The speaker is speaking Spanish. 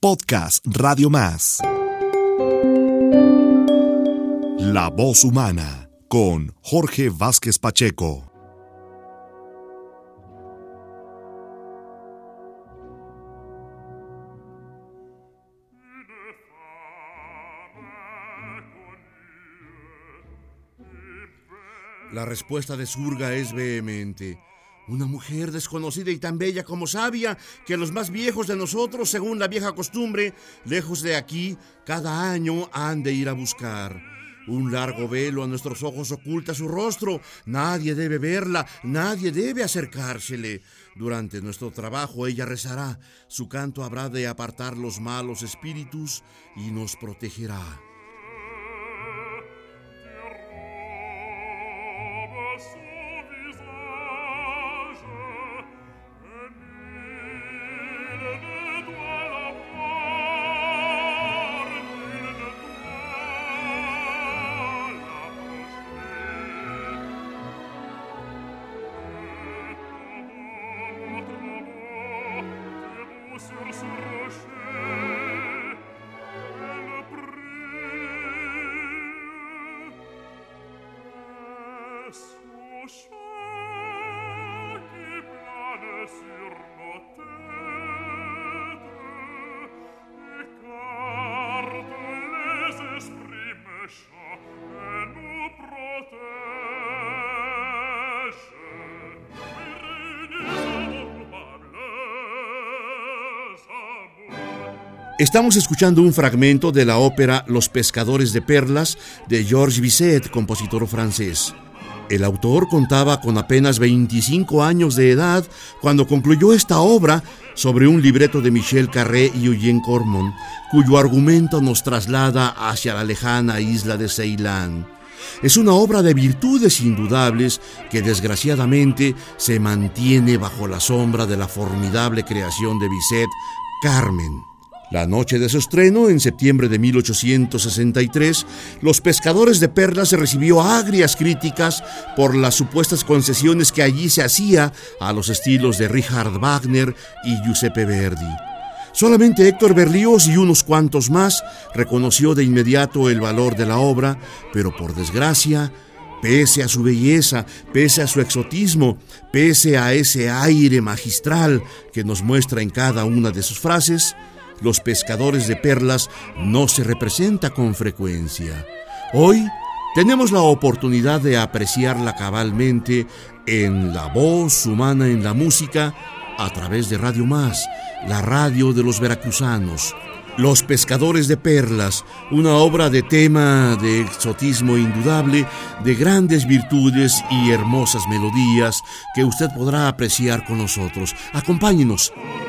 Podcast Radio Más. La voz humana con Jorge Vázquez Pacheco. La respuesta de Surga es vehemente. Una mujer desconocida y tan bella como sabia, que los más viejos de nosotros, según la vieja costumbre, lejos de aquí, cada año han de ir a buscar. Un largo velo a nuestros ojos oculta su rostro. Nadie debe verla, nadie debe acercársele. Durante nuestro trabajo ella rezará. Su canto habrá de apartar los malos espíritus y nos protegerá. Estamos escuchando un fragmento de la ópera Los Pescadores de Perlas de Georges Bizet, compositor francés. El autor contaba con apenas 25 años de edad cuando concluyó esta obra sobre un libreto de Michel Carré y Eugène Cormon, cuyo argumento nos traslada hacia la lejana isla de Ceilán. Es una obra de virtudes indudables que desgraciadamente se mantiene bajo la sombra de la formidable creación de Bizet, Carmen. La noche de su estreno, en septiembre de 1863, Los Pescadores de Perlas recibió agrias críticas por las supuestas concesiones que allí se hacía a los estilos de Richard Wagner y Giuseppe Verdi. Solamente Héctor Berlioz y unos cuantos más reconoció de inmediato el valor de la obra, pero por desgracia, pese a su belleza, pese a su exotismo, pese a ese aire magistral que nos muestra en cada una de sus frases, Los Pescadores de Perlas no se representa con frecuencia. Hoy tenemos la oportunidad de apreciarla cabalmente en La Voz Humana en la Música a través de Radio Más, la radio de los veracruzanos. Los Pescadores de Perlas, una obra de tema de exotismo indudable, de grandes virtudes y hermosas melodías que usted podrá apreciar con nosotros. Acompáñenos.